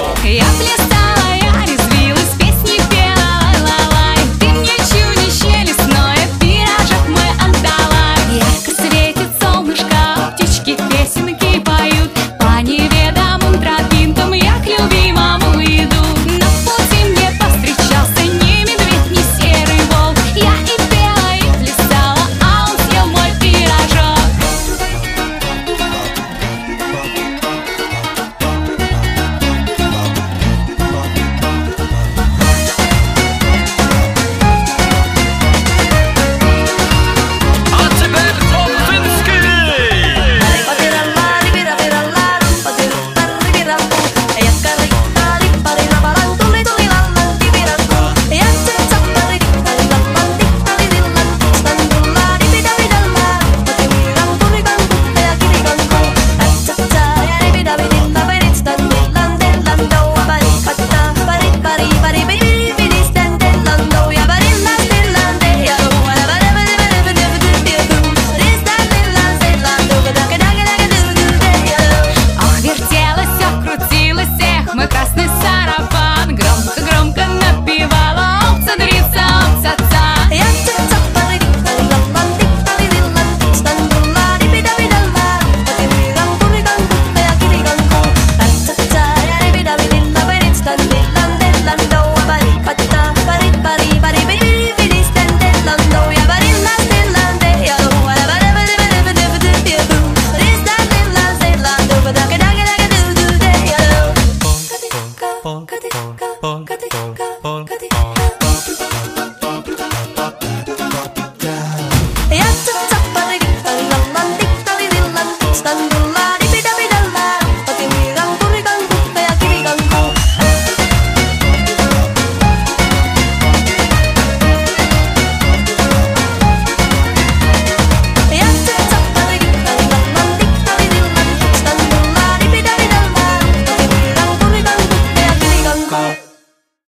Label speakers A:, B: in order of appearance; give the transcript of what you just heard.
A: Я плясала, я резвилась, песни пела, ла-лай. Ты мне чудище лесное, пирожок мой отдала. Ярко светит солнышко, птички песенки поют. По неведомым тропинкам я к любимому иду. На пути мне повстречался ни медведь, ни серый волк. Я и пела, и плясала, а он съел мой пирожок. Мой красный сарафан громко-громко напевала овца-дрица, овца-ца.
B: Pon,